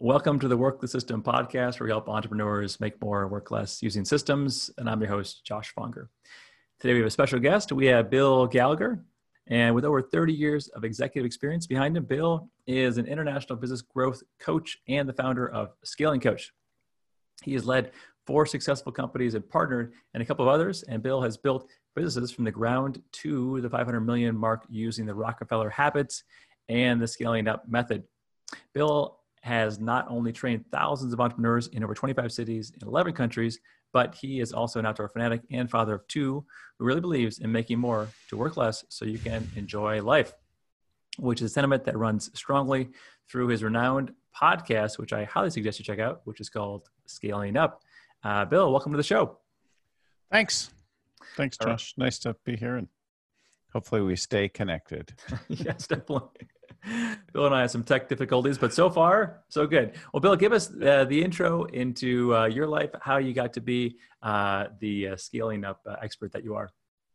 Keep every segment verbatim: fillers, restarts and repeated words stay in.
Welcome to the Work the System podcast, where we help entrepreneurs make more, work less using systems. And I'm your host, Josh Fonger. Today we have a special guest. We have Bill Gallagher. And with over thirty years of executive experience behind him, Bill is an international business growth coach and the founder of Scaling Coach. He has led four successful companies and partnered in a couple of others. And Bill has built businesses from the ground to the five hundred million mark using the Rockefeller habits and the scaling up method. Bill has not only trained thousands of entrepreneurs in over twenty-five cities in eleven countries, but he is also an outdoor fanatic and father of two who really believes in making more to work less so you can enjoy life, which is a sentiment that runs strongly through his renowned podcast, which I highly suggest you check out, which is called Scaling Up. Uh, Bill, welcome to the show. Thanks. Thanks, Josh. Right. Nice to be here, and hopefully we stay connected. Yes, definitely. Bill and I have some tech difficulties, but so far, so good. Well, Bill, give us uh, the intro into uh, your life, how you got to be uh, the uh, scaling up uh, expert that you are.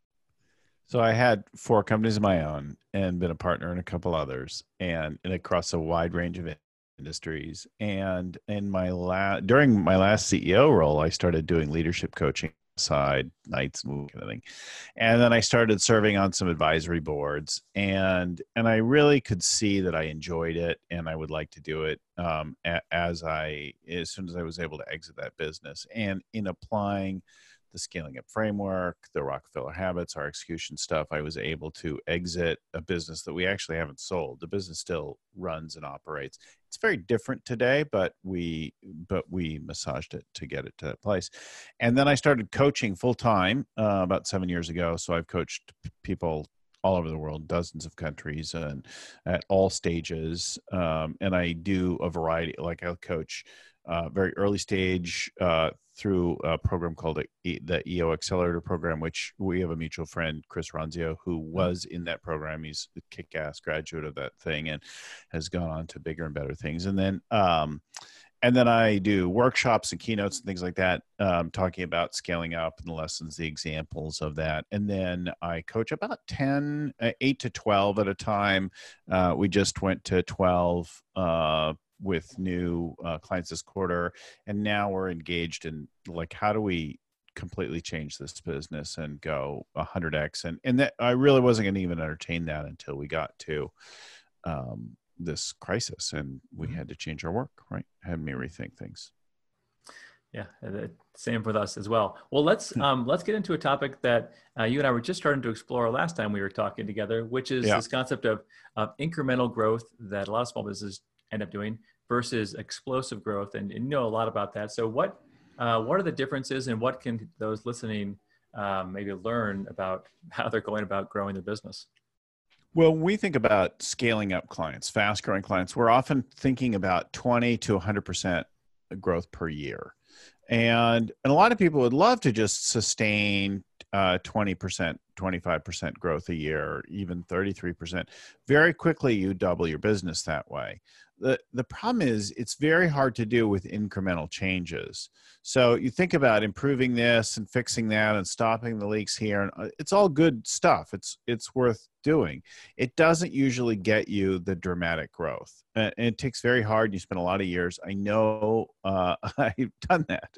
So I had four companies of my own and been a partner in a couple others, and, and across a wide range of industries. And in my la- during my last C E O role, I started doing leadership coaching side nights and everything, and then I started serving on some advisory boards, and and I really could see that I enjoyed it and I would like to do it um, a- as I as soon as I was able to exit that business. And in applying the scaling up framework, the Rockefeller habits, our execution stuff, I was able to exit a business that we actually haven't sold. The business still runs and operates. It's very different today, but we but we massaged it to get it to that place. And then I started coaching full time uh, about seven years ago. So I've coached people all over the world, dozens of countries, and at all stages. Um, and I do a variety. Like I'll coach uh, very early stage uh, through a program called the E O Accelerator Program, which we have a mutual friend, Chris Ronzio, who was in that program. He's a kick-ass graduate of that thing and has gone on to bigger and better things. And then, um, and then I do workshops and keynotes and things like that, um, talking about scaling up and the lessons, the examples of that. And then I coach about ten, uh, eight to twelve at a time. Uh, we just went to twelve uh, with new uh, clients this quarter. And now we're engaged in like, how do we completely change this business and go one hundred X? And, and that I really wasn't going to even entertain that until we got to um, this crisis, and we had to change our work, right? Had me rethink things. Yeah, same with us as well. Well, let's um, let's get into a topic that uh, you and I were just starting to explore last time we were talking together, which is yeah. this concept of, of incremental growth that a lot of small businesses end up doing versus explosive growth. And, and you know a lot about that. So what uh, what are the differences, and what can those listening um, maybe learn about how they're going about growing their business? Well, when we think about scaling up clients, fast growing clients, we're often thinking about twenty to one hundred percent growth per year. And, and a lot of people would love to just sustain uh, twenty percent, twenty-five percent growth a year, even thirty-three percent. Very quickly, you double your business that way. The, the problem is it's very hard to do with incremental changes. So you think about improving this and fixing that and stopping the leaks here. And it's all good stuff. It's, it's worth doing. It doesn't usually get you the dramatic growth. And it takes very hard. You spend a lot of years. I know uh, I've done that.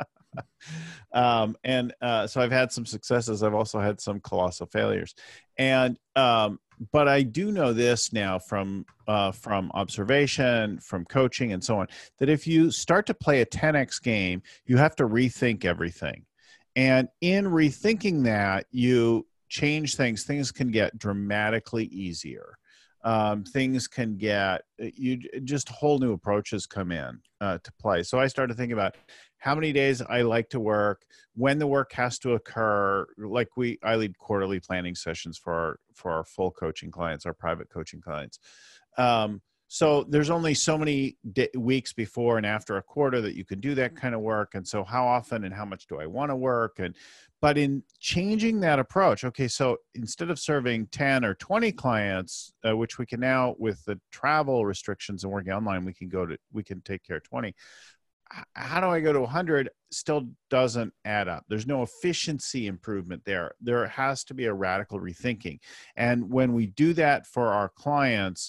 um, and uh, so I've had some successes. I've also had some colossal failures. And um, but I do know this now from uh, from observation, from coaching, and so on, that if you start to play a ten X game, you have to rethink everything. And in rethinking that, you change things. Things can get dramatically easier. Um, things can get, you just whole new approaches come in uh, to play. So I started thinking about how many days I like to work, when the work has to occur. Like we, I lead quarterly planning sessions for our, for our full coaching clients, our private coaching clients. Um, so there's only so many day, weeks before and after a quarter that you can do that kind of work. And so how often and how much do I want to work? And, but in changing that approach, okay, so instead of serving ten or twenty clients, uh, which we can now with the travel restrictions and working online, we can go to, we can take care of twenty. How do I go to one hundred? Still doesn't add up. There's no efficiency improvement there. There has to be a radical rethinking. And when we do that for our clients,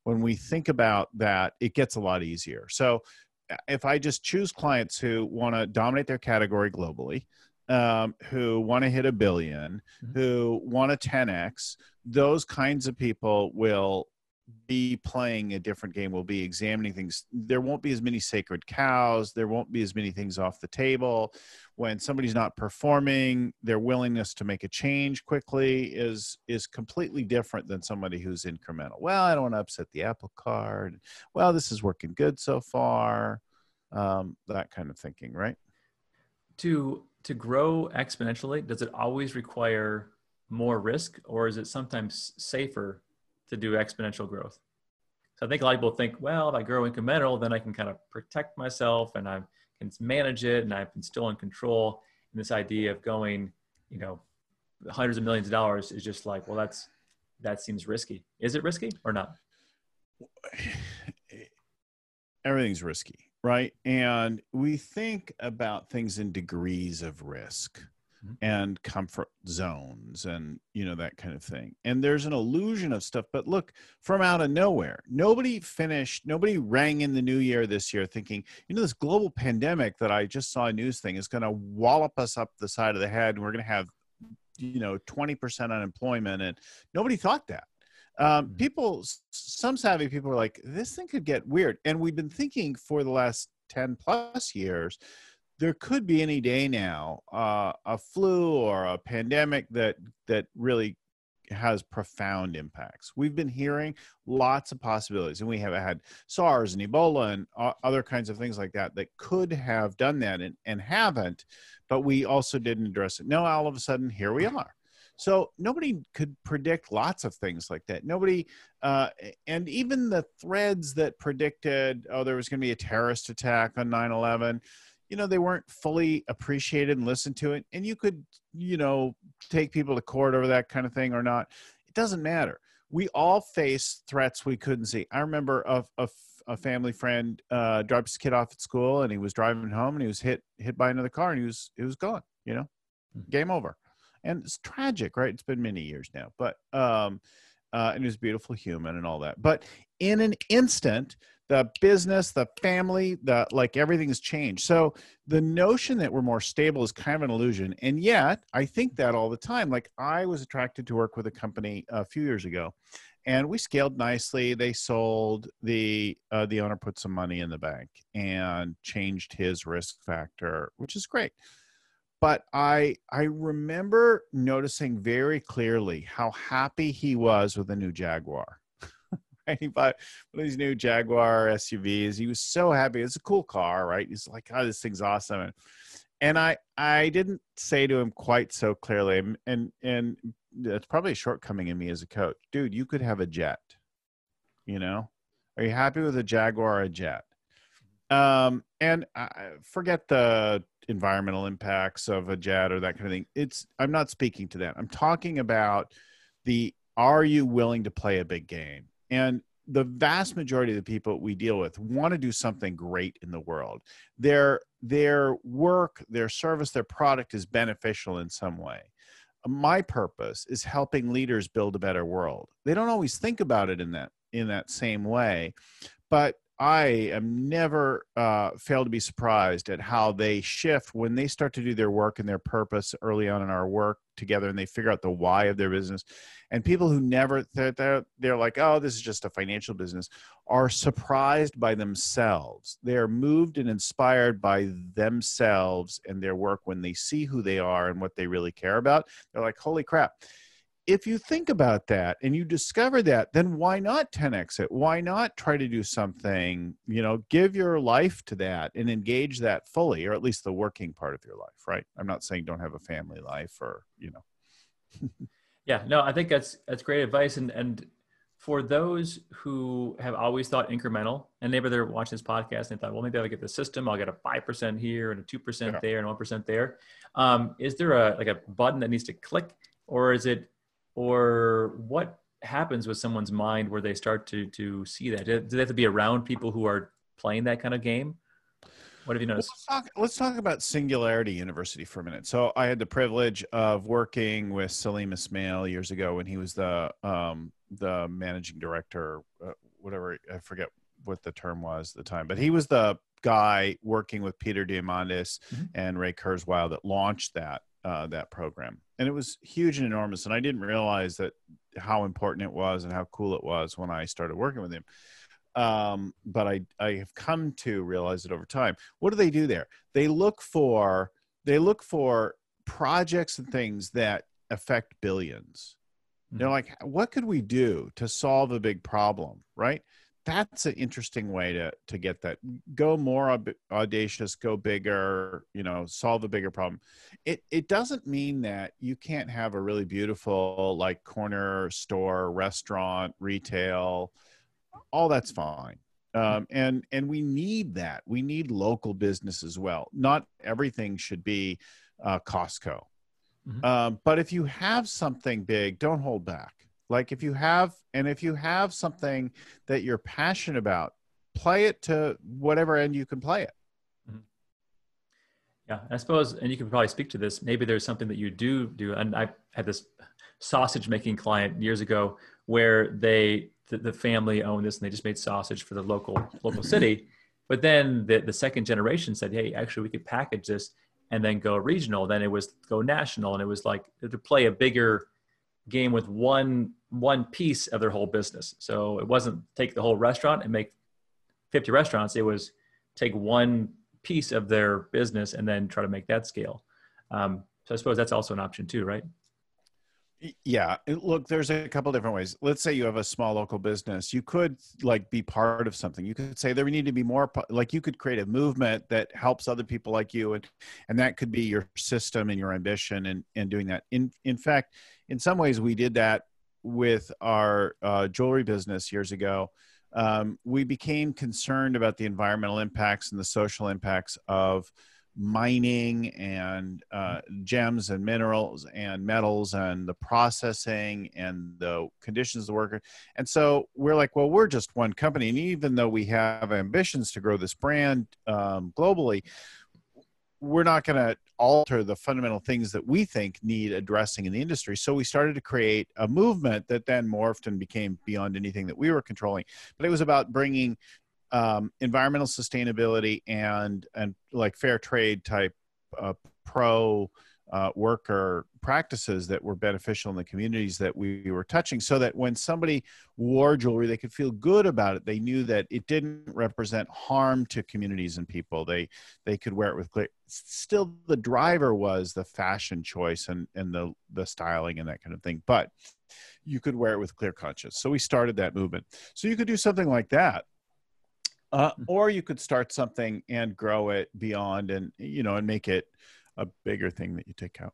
when we think about that, it gets a lot easier. So if I just choose clients who want to dominate their category globally, um, who want to hit a billion, mm-hmm. who want a ten X, those kinds of people will be playing a different game, will be examining things. There won't be as many sacred cows. There won't be as many things off the table. When somebody's not performing, their willingness to make a change quickly is, is completely different than somebody who's incremental. Well, I don't want to upset the apple cart. Well, this is working good so far. Um, that kind of thinking, right? To, to grow exponentially, does it always require more risk, or is it sometimes safer to do exponential growth? So I think a lot of people think, well, if I grow incremental, then I can kind of protect myself and I can manage it and I've been still in control. And this idea of going, you know, hundreds of millions of dollars is just like, well, that's, that seems risky. Is it risky or not? Everything's risky, right? And we think about things in degrees of risk and comfort zones and, you know, that kind of thing. And there's an illusion of stuff, but look, from out of nowhere, nobody finished, nobody rang in the new year this year thinking, you know, this global pandemic that I just saw a news thing is going to wallop us up the side of the head. And we're going to have, you know, twenty percent unemployment. And nobody thought that. Um, people, some savvy people are like, this thing could get weird. And we've been thinking for the last ten plus years, there could be any day now uh, a flu or a pandemic that that really has profound impacts. We've been hearing lots of possibilities, and we have had SARS and Ebola and uh, other kinds of things like that that could have done that and, and haven't, but we also didn't address it. Now, all of a sudden, here we are. So nobody could predict lots of things like that. Nobody, uh, and even the threads that predicted, oh, there was going to be a terrorist attack on nine eleven, you know, they weren't fully appreciated and listened to it. And you could, you know, take people to court over that kind of thing or not. It doesn't matter. We all face threats we couldn't see. I remember a, a, a family friend uh, dropped his kid off at school and he was driving home and he was hit hit by another car and he was, it was gone, you know, game over. And it's tragic, right? It's been many years now, but, um, uh, and he was a beautiful human and all that. But in an instant, the business, the family, the like everything has changed. So the notion that we're more stable is kind of an illusion. And yet I think that all the time. Like I was attracted to work with a company a few years ago and we scaled nicely. They sold, the uh, the owner put some money in the bank and changed his risk factor, which is great. But I I remember noticing very clearly how happy he was with the new Jaguar. He bought one of these new Jaguar S U Vs. He was so happy. It's a cool car, right? He's like, oh, this thing's awesome. And, and I I didn't say to him quite so clearly, and and it's probably a shortcoming in me as a coach. Dude, you could have a jet. You know? Are you happy with a Jaguar or a jet? Um, and I forget the environmental impacts of a jet or that kind of thing. It's I'm not speaking to that. I'm talking about the, are you willing to play a big game? And the vast majority of the people we deal with want to do something great in the world. Their, their work, their service, their product is beneficial in some way. My purpose is helping leaders build a better world. They don't always think about it in that, in that same way, but I am never uh, fail to be surprised at how they shift when they start to do their work and their purpose early on in our work together, and they figure out the why of their business. And people who never, they're, they're, they're like, oh, this is just a financial business, are surprised by themselves. They're moved and inspired by themselves and their work when they see who they are and what they really care about. They're like, holy crap. If you think about that and you discover that, then why not ten X it? Why not try to do something, you know, give your life to that and engage that fully, or at least the working part of your life, right? I'm not saying don't have a family life or, you know. Yeah, no, I think that's, that's great advice. And, and for those who have always thought incremental, and maybe they're watching this podcast and they thought, well, maybe I'll get the system. I'll get a five percent here and a two percent yeah. there and one percent there. Um, is there a, like a button that needs to click, or is it, or what happens with someone's mind where they start to to see that? Do they have to be around people who are playing that kind of game? What have you noticed? Let's talk, let's talk about Singularity University for a minute. So I had the privilege of working with Salim Ismail years ago when he was the um, the managing director uh, whatever, I forget what the term was at the time, but he was the guy working with Peter Diamandis mm-hmm. and Ray Kurzweil that launched that uh, that program. And it was huge and enormous. And I didn't realize that how important it was and how cool it was when I started working with him. Um, but I, I have come to realize it over time. What do they do there? They look for, they look for projects and things that affect billions. Mm-hmm. They're like, what could we do to solve a big problem? Right. That's an interesting way to, to get that. Go more audacious, go bigger, you know, solve a bigger problem. It it doesn't mean that you can't have a really beautiful, like, corner store, restaurant, retail, all that's fine. Um, and, and we need that. We need local business as well. Not everything should be uh, Costco. Mm-hmm. Um, but if you have something big, don't hold back. Like if you have, and if you have something that you're passionate about, play it to whatever end you can play it. Mm-hmm. Yeah, I suppose, and you can probably speak to this, maybe there's something that you do do. And I had this sausage making client years ago where they, the, the family owned this and they just made sausage for the local, local city. But then the, the second generation said, hey, actually we could package this and then go regional. Then it was go national. And it was like to play a bigger game with one one piece of their whole business. So it wasn't take the whole restaurant and make fifty restaurants. It was take one piece of their business and then try to make that scale. Um, so I suppose that's also an option too, right? Yeah. Look, there's a couple different ways. Let's say you have a small local business. You could like be part of something. You could say there need to be more, like you could create a movement that helps other people like you. And, and that could be your system and your ambition and, and doing that. In, in fact, in some ways we did that with our uh, jewelry business years ago. Um, we became concerned about the environmental impacts and the social impacts of mining and uh, gems and minerals and metals and the processing and the conditions of the worker. And so we're like, well, we're just one company. And even though we have ambitions to grow this brand um, globally, we're not going to alter the fundamental things that we think need addressing in the industry. So we started to create a movement that then morphed and became beyond anything that we were controlling. But it was about bringing um, environmental sustainability and, and like fair trade type uh, pro uh, worker practices that were beneficial in the communities that we were touching, so that when somebody wore jewelry, they could feel good about it. They knew that it didn't represent harm to communities and people. They they could wear it with clear. Still, the driver was the fashion choice and, and the, the styling and that kind of thing, but you could wear it with clear conscience. So we started that movement. So you could do something like that. Uh, or you could start something and grow it beyond and, you know, and make it a bigger thing that you take out.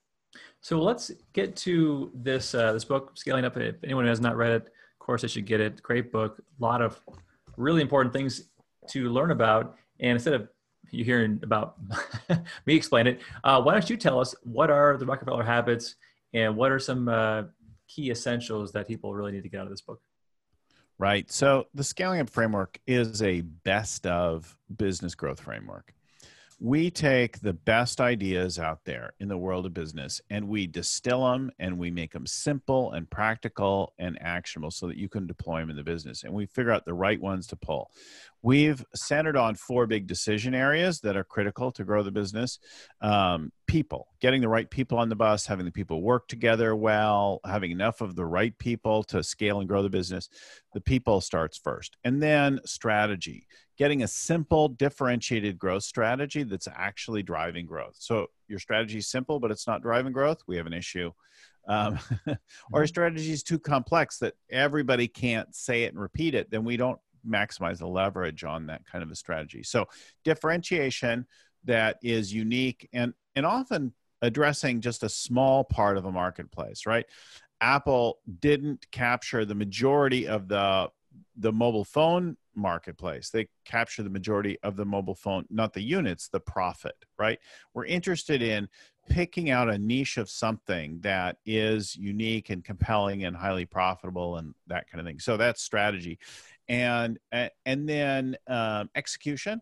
So let's get to this, uh, this book, Scaling Up. If anyone who has not read it, of course, they should get it. Great book. A lot of really important things to learn about. And instead of you hearing about me explain it, uh, why don't you tell us what are the Rockefeller habits and what are some uh, key essentials that people really need to get out of this book? Right. So the Scaling Up framework is a best of business growth framework. We take the best ideas out there in the world of business and we distill them and we make them simple and practical and actionable so that you can deploy them in the business. And we figure out the right ones to pull. We've centered on four big decision areas that are critical to grow the business. Um, people, getting the right people on the bus, having the people work together well, having enough of the right people to scale and grow the business. The people starts first. And then strategy, getting a simple, differentiated growth strategy that's actually driving growth. So your strategy is simple, but it's not driving growth. We have an issue. Um, or your strategy is too complex that everybody can't say it and repeat it. Then we don't maximize the leverage on that kind of a strategy. So differentiation that is unique and, and often addressing just a small part of a marketplace, right? Apple didn't capture the majority of the, the mobile phone marketplace. They capture the majority of the mobile phone, not the units, the profit, right? We're interested in picking out a niche of something that is unique and compelling and highly profitable and that kind of thing. So that's strategy. And, and then um, execution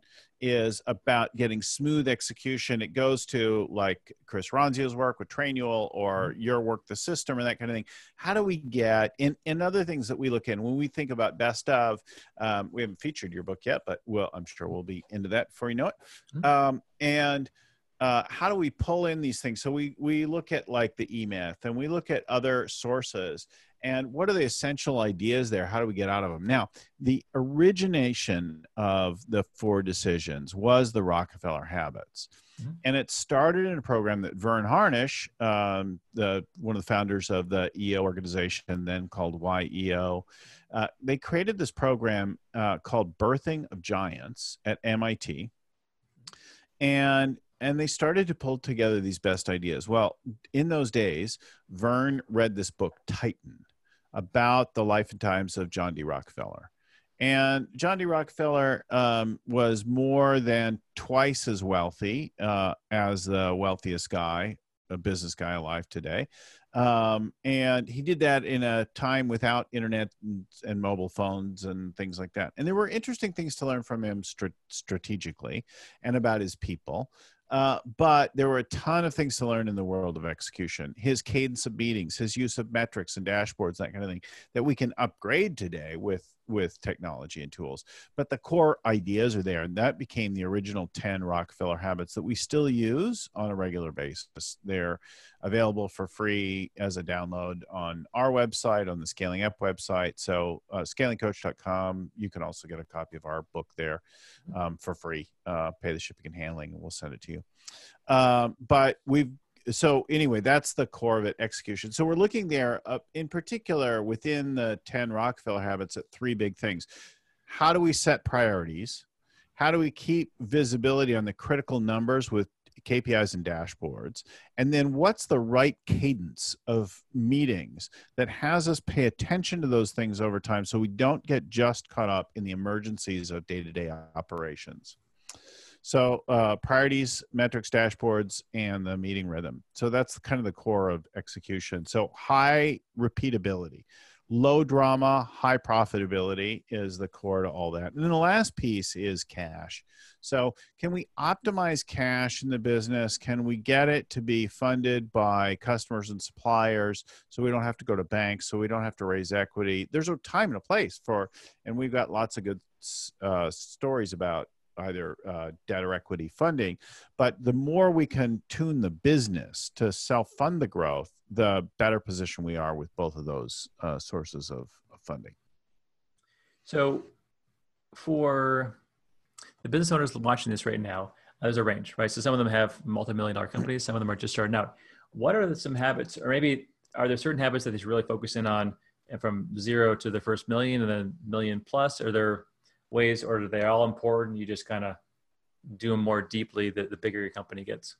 is about getting smooth execution. It goes to like Chris Ronzio's work with Trainual or your work, the system, and that kind of thing. How do we get in, in other things that we look in when we think about best of, um, we haven't featured your book yet, but well, I'm sure we'll be into that before you know it. Mm-hmm. Um, and uh, how do we pull in these things? So we, we look at like the E-Myth and we look at other sources. And what are the essential ideas there? How do we get out of them? Now, the origination of the four decisions was the Rockefeller Habits. Mm-hmm. And it started in a program that Verne Harnish, um, the, one of the founders of the E O organization, then called Y E O, uh, they created this program uh, called Birthing of Giants at M I T. And And they started to pull together these best ideas. Well, in those days, Verne read this book, Titan, about the life and times of John D. Rockefeller. And John D. Rockefeller um, was more than twice as wealthy uh, as the wealthiest guy, a business guy alive today. Um, and he did that in a time without internet and, and mobile phones and things like that. And there were interesting things to learn from him str- strategically and about his people. Uh, but there were a ton of things to learn in the world of execution. His cadence of meetings, his use of metrics and dashboards, that kind of thing, that we can upgrade today with, with technology and tools. But the core ideas are there. And that became the original ten Rockefeller Habits that we still use on a regular basis. They're available for free as a download on our website, on the Scaling Up website. So uh, scaling coach dot com, you can also get a copy of our book there um, for free. Uh, pay the shipping and handling, and we'll send it to you. Um, but we've, so anyway, that's the core of it, execution. So we're looking there uh, in particular within the ten Rockefeller Habits at three big things. How do we set priorities? How do we keep visibility on the critical numbers with K P Is and dashboards? And then what's the right cadence of meetings that has us pay attention to those things over time so we don't get just caught up in the emergencies of day-to-day operations? So uh, priorities, metrics, dashboards, and the meeting rhythm. So that's kind of the core of execution. So high repeatability, low drama, high profitability is the core to all that. And then the last piece is cash. So can we optimize cash in the business? Can we get it to be funded by customers and suppliers so we don't have to go to banks, so we don't have to raise equity? There's a time and a place for, and we've got lots of good uh, stories about either uh, debt or equity funding, but the more we can tune the business to self-fund the growth, the better position we are with both of those uh, sources of, of funding. So for the business owners watching this right now, there's a range, right? So some of them have multi-million dollar companies, some of them are just starting out. What are some habits, or maybe are there certain habits that they should really focus in on, and from zero to the first million and then million plus? Are there ways, or are they all important? You just kind of do them more deeply the, the bigger your company gets?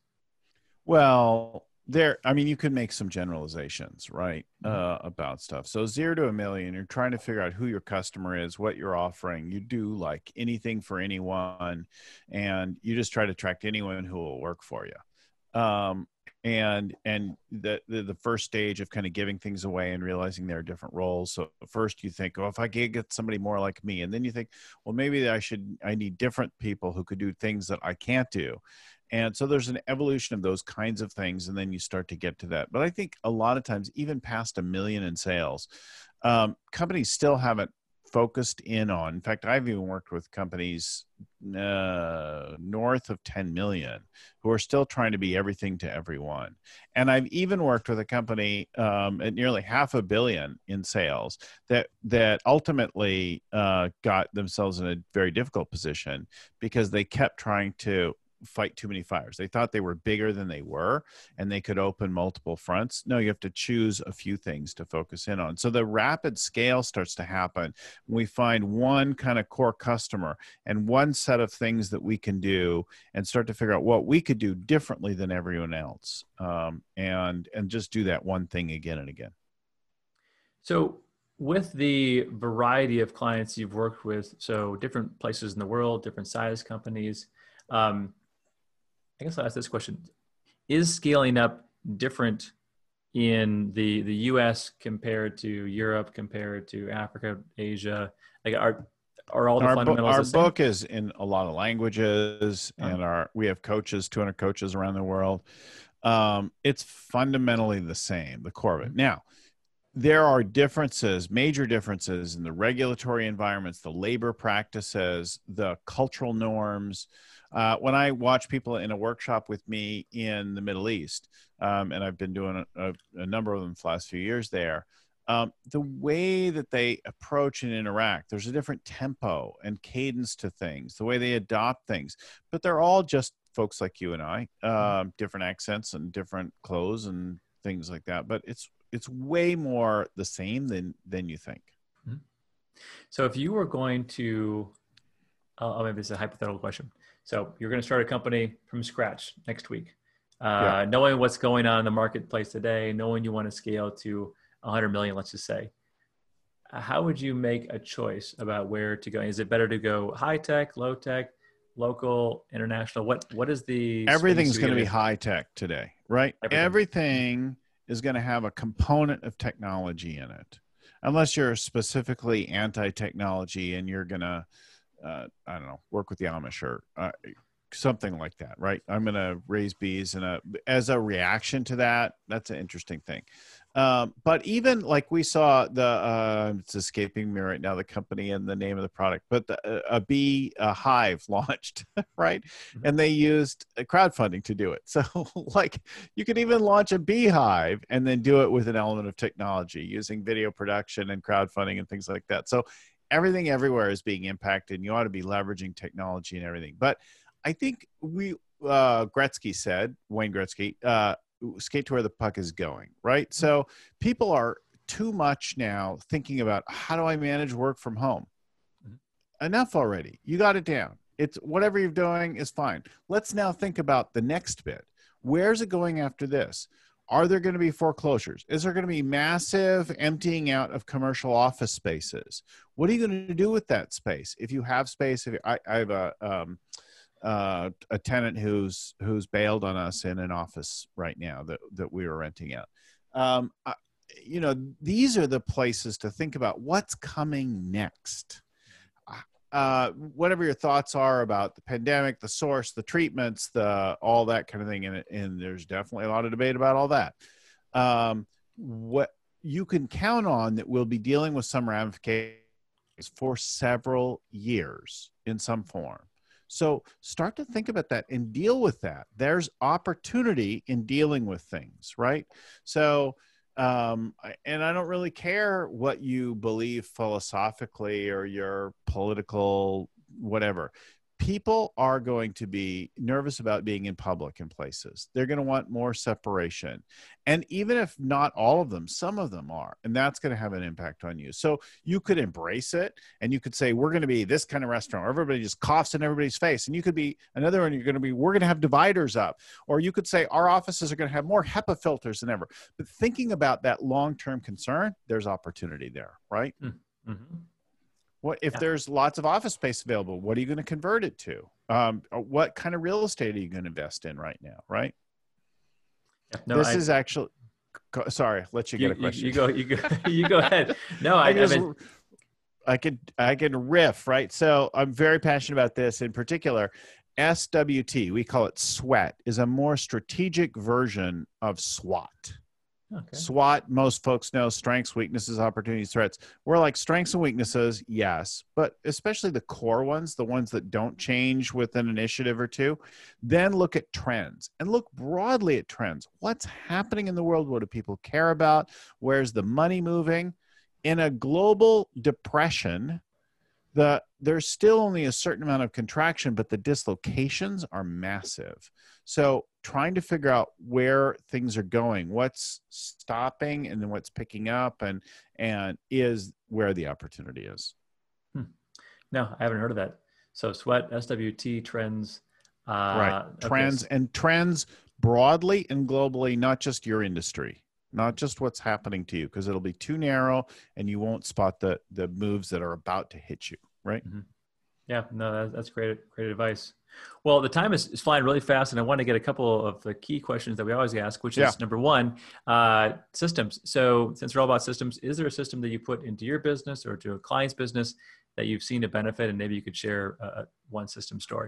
Well, there, I mean, you could make some generalizations, right, uh, about stuff. So zero to a million, you're trying to figure out who your customer is, what you're offering. You do like anything for anyone, and you just try to attract anyone who will work for you. Um, and and the, the the first stage of kind of giving things away and realizing there are different roles. So first you think, oh, if I could get somebody more like me, and then you think, well, maybe I should I need different people who could do things that I can't do. And so there's an evolution of those kinds of things, and then you start to get to that. But I think a lot of times, even past a million in sales, um, companies still haven't focused in on. In fact, I've even worked with companies uh, north of ten million who are still trying to be everything to everyone. And I've even worked with a company um, at nearly half a billion in sales that that ultimately uh, got themselves in a very difficult position because they kept trying to fight too many fires. They thought they were bigger than they were and they could open multiple fronts. No, you have to choose a few things to focus in on. So the rapid scale starts to happen when we find one kind of core customer and one set of things that we can do and start to figure out what we could do differently than everyone else, um, and, and just do that one thing again and again. So with the variety of clients you've worked with, so different places in the world, different size companies, um, I guess I'll ask this question. Is scaling up different in the, the U S compared to Europe, compared to Africa, Asia? Like are, are all the Our, bo- fundamentals our the same? book is in a lot of languages, Oh. and our we have coaches, two hundred coaches around the world. Um, it's fundamentally the same, the core of it. Mhm. Now, there are differences, major differences in the regulatory environments, the labor practices, the cultural norms. Uh, when I watch people in a workshop with me in the Middle East, um, and I've been doing a, a, a number of them the last few years there, um, the way that they approach and interact, there's a different tempo and cadence to things, the way they adopt things, but they're all just folks like you and I, um, different accents and different clothes and things like that. But it's it's way more the same than than you think. Mhm. So if you were going to, uh, maybe this is a hypothetical question. So you're going to start a company from scratch next week, uh, Yeah. knowing what's going on in the marketplace today, knowing you want to scale to one hundred million, let's just say. How would you make a choice about where to go? Is it better to go high tech, low tech, local, international? What What is the space Everything's you going to give be it? high tech today, right? Everything. Everything is going to have a component of technology in it, unless you're specifically anti-technology and you're going to, uh, I don't know, work with the Amish or uh, something like that, right? I'm going to raise bees, and a, as a reaction to that, that's an interesting thing. Um, but even like we saw the, uh, it's escaping me right now, the company and the name of the product, but the, a bee a hive launched, right? Mm-hmm. And they used crowdfunding to do it. So like you could even launch a beehive and then do it with an element of technology using video production and crowdfunding and things like that. So everything everywhere is being impacted, and you ought to be leveraging technology and everything. But I think we, uh, Gretzky said, Wayne Gretzky, uh, skate to where the puck is going, right? So people are too much now thinking about, how do I manage work from home? Mm-hmm. Enough already. You got it down. It's whatever you're doing is fine. Let's now think about the next bit. Where's it going after this? Are there going to be foreclosures? Is there going to be massive emptying out of commercial office spaces? What are you going to do with that space? If you have space, if you, I, I have a, um, Uh, a tenant who's who's bailed on us in an office right now that that we were renting out. Um, I, you know, these are the places to think about what's coming next. Uh, whatever your thoughts are about the pandemic, the source, the treatments, the all that kind of thing, and and there's definitely a lot of debate about all that. Um, what you can count on that we'll be dealing with some ramifications for several years in some form. So start to think about that and deal with that. There's opportunity in dealing with things, right? So, um, and I don't really care what you believe philosophically or your political whatever. People are going to be nervous about being in public in places. They're going to want more separation. And even if not all of them, some of them are. And that's going to have an impact on you. So you could embrace it and you could say, we're going to be this kind of restaurant, or everybody just coughs in everybody's face. And you could be another one, you're going to be, we're going to have dividers up. Or you could say, our offices are going to have more HEPA filters than ever. But thinking about that long-term concern, there's opportunity there, right? Mm-hmm. What if Yeah. there's lots of office space available? What are you going to convert it to? Um, what kind of real estate are you going to invest in right now? Right. Yeah, no, this I, is actually. Sorry, let you get you, a question. You, you go. You go. You go ahead. No, I. I, just, I, mean, I could. I can riff. Right. So I'm very passionate about this in particular. S W T, we call it SWOT, is a more strategic version of SWOT. Okay. SWOT, most folks know, strengths, weaknesses, opportunities, threats. We're like strengths and weaknesses, yes, but especially the core ones, the ones that don't change with an initiative or two. Then look at trends and look broadly at trends. What's happening in the world? What do people care about? Where's the money moving? In a global depression, the there's still only a certain amount of contraction, but the dislocations are massive. So trying to figure out where things are going, what's stopping and then what's picking up, and and is where the opportunity is. Hmm. No, I haven't heard of that. So SWOT, S W T, trends. Uh, right. Trends okay. and trends broadly and globally, not just your industry, not just what's happening to you, because it'll be too narrow and you won't spot the the moves that are about to hit you. Right. Mm-hmm. Yeah, no, that, that's great, great advice. Well, the time is, is flying really fast, and I want to get a couple of the key questions that we always ask, which Yeah. is number one, uh, systems. So since we're all about systems, is there a system that you put into your business or to a client's business that you've seen a benefit, and maybe you could share uh, one system story?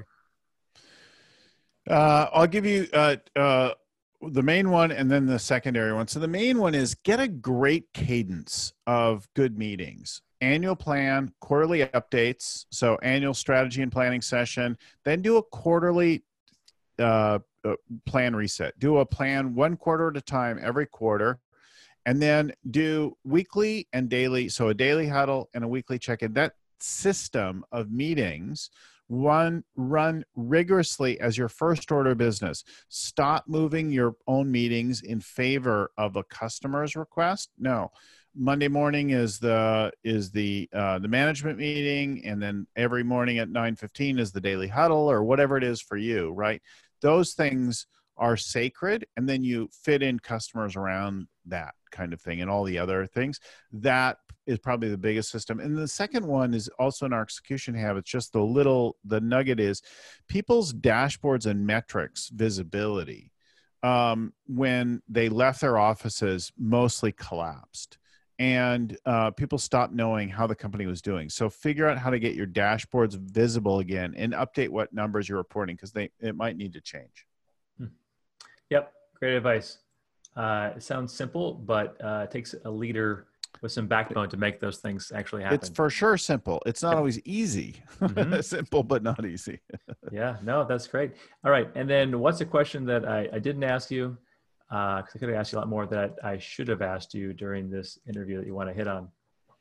Uh, I'll give you uh, uh, the main one and then the secondary one. So the main one is get a great cadence of good meetings. Annual plan, quarterly updates. So annual strategy and planning session, then do a quarterly uh, uh, plan reset. Do a plan one quarter at a time every quarter, and then do weekly and daily. So a daily huddle and a weekly check-in. That system of meetings Run, run rigorously as your first order of business. Stop moving your own meetings in favor of a customer's request. No, Monday morning is the is the uh, the management meeting, and then every morning at nine fifteen is the daily huddle or whatever it is for you. Right? Those things are sacred, and then you fit in customers around that kind of thing and all the other things. That is probably the biggest system. And the second one is also in our execution habits. Just the little, the nugget is people's dashboards and metrics visibility. Um, when they left their offices, mostly collapsed. And uh, people stopped knowing how the company was doing. So figure out how to get your dashboards visible again and update what numbers you're reporting, because they it might need to change. Hmm. Yep, great advice. Uh, it sounds simple, but uh, it takes a leader with some backbone to make those things actually happen. It's for sure simple. It's not always easy. Mm-hmm. Simple, but not easy. Yeah, no, that's great. All right. And then what's a question that I, I didn't ask you? Uh, cause I could have asked you a lot more that I should have asked you during this interview that you want to hit on.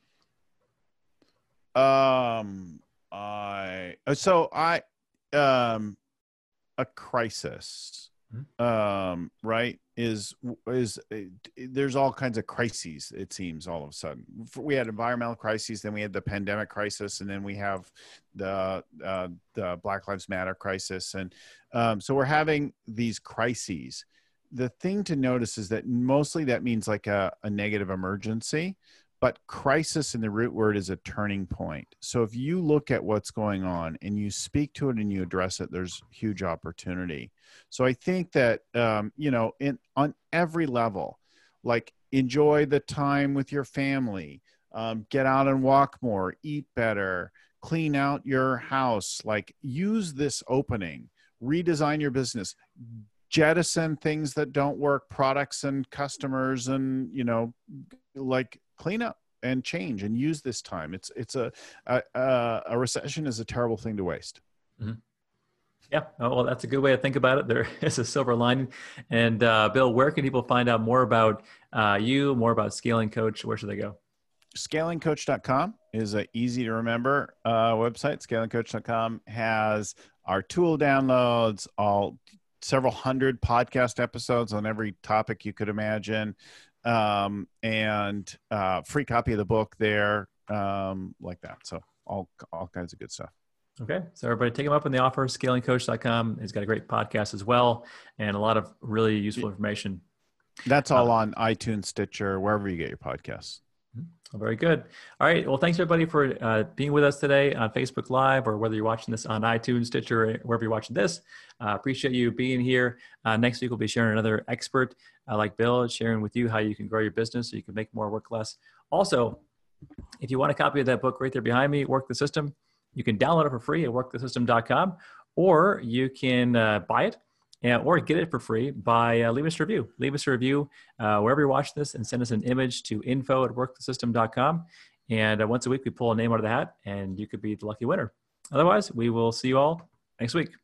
Um, I, so I, um, a crisis, mm-hmm. um, right. is, is uh, there's all kinds of crises. It seems all of a sudden we had environmental crises, then we had the pandemic crisis, and then we have the, uh, the Black Lives Matter crisis. And, um, so we're having these crises. The thing to notice is that mostly that means like a, a negative emergency, but crisis in the root word is a turning point. So if you look at what's going on and you speak to it and you address it, there's huge opportunity. So I think that, um, you know, in on every level, like enjoy the time with your family, um, get out and walk more, eat better, clean out your house, like use this opening, redesign your business, jettison things that don't work, products and customers, and, you know, like clean up and change and use this time. It's, it's a, a, a recession is a terrible thing to waste. Mm-hmm. Yeah. Oh, well, that's a good way to think about it. There is a silver lining. And uh, Bill, where can people find out more about uh, you, more about Scaling Coach? Where should they go? scaling coach dot com is an easy to remember uh, website. scaling coach dot com has our tool downloads, all several hundred podcast episodes on every topic you could imagine, um, and uh, free copy of the book there, um, like that. So all all kinds of good stuff. Okay. So everybody take him up on the offer, scaling coach dot com. He's got a great podcast as well and a lot of really useful information. That's all uh, on iTunes, Stitcher, wherever you get your podcasts. Very good. All right. Well, thanks everybody for uh, being with us today on Facebook Live, or whether you're watching this on iTunes, Stitcher, or wherever you're watching this. Uh, appreciate you being here. Uh, next week, we'll be sharing another expert uh, like Bill, sharing with you how you can grow your business so you can make more, work less. Also, if you want a copy of that book right there behind me, Work the System, you can download it for free at work the system dot com, or you can uh, buy it and, or get it for free by uh, leave us a review. Leave us a review uh, wherever you're watching this, and send us an image to info at work the system dot com. And uh, once a week, we pull a name out of the hat, and you could be the lucky winner. Otherwise, we will see you all next week.